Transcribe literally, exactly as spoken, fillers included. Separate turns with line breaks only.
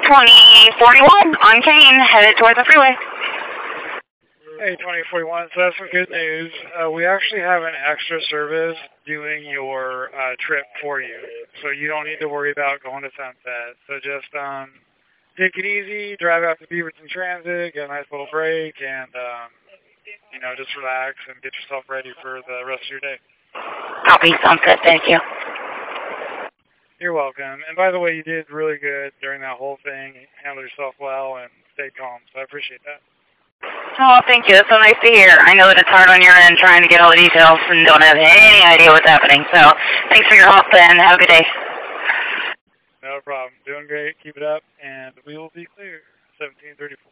twenty forty-one on Kane, headed towards the freeway.
Hey, twenty forty-one, so that's some good news. Uh, we actually have an extra service doing your uh, trip for you, so you don't need to worry about going to Sunset. So just um, take it easy, drive out to Beaverton Transit, get a nice little break, and, um, you know, just relax and get yourself ready for the rest of your day.
Copy, sounds good, thank you.
You're welcome. And by the way, you did really good during that whole thing. You handled yourself well and stayed calm, so I appreciate that.
Oh, thank you. It's so nice to hear. I know that it's hard on your end trying to get all the details and don't have any idea what's happening. So thanks for your help and have a good day.
No problem. Doing great. Keep it up, and we will be clear. seventeen thirty-four.